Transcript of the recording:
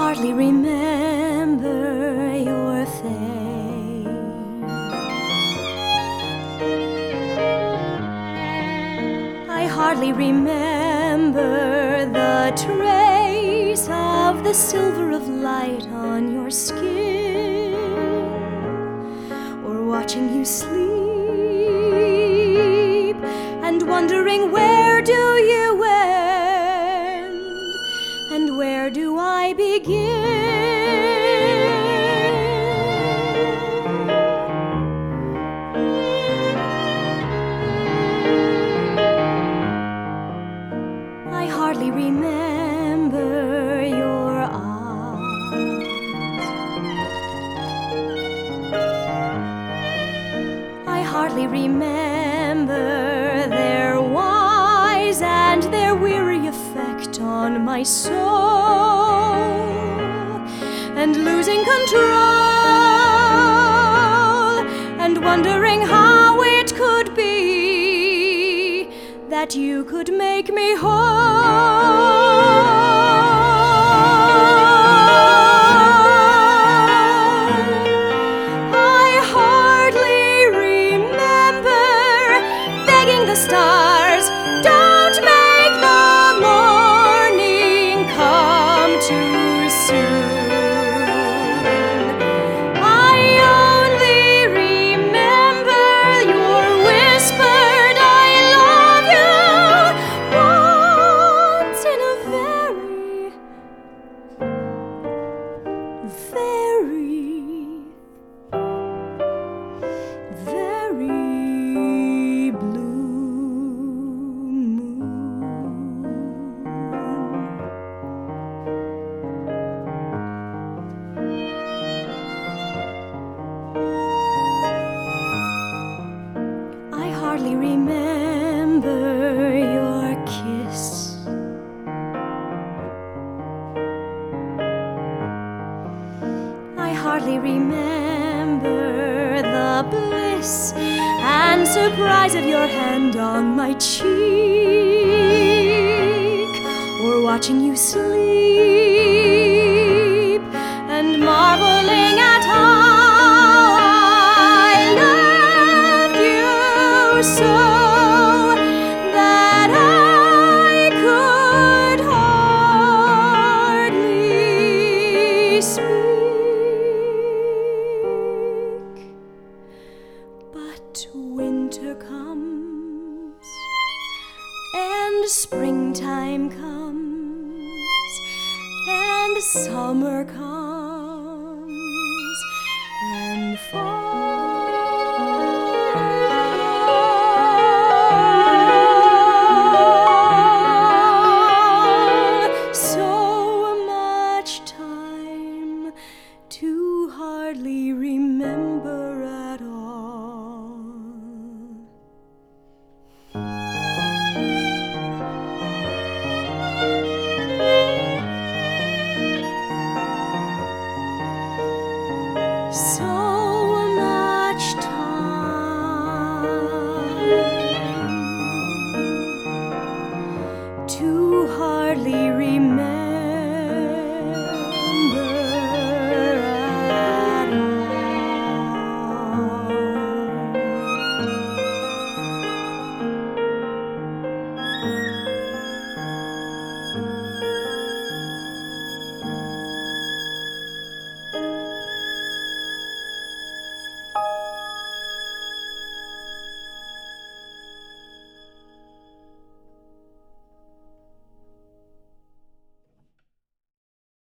hardly remember your face. I hardly remember the trace of the silver of light on your skin, or watching you sleep and wondering, where do you end and where do I begin? I hardly remember your eyes. I hardly remember their wise and their weary effect on my soul, and losing control and wondering how it could be that you could make me whole. Stars, don't make the morning come too soon. I only remember your whispered I love you once in a very blue. I hardly remember your kiss. I hardly remember the bliss and surprise of your hand on my cheek, or watching you sleep and marveling at how I loved you so that I could hardly speak. But winter comes and springtime comes and summer comes and fall. So much time to hardly remember at all. So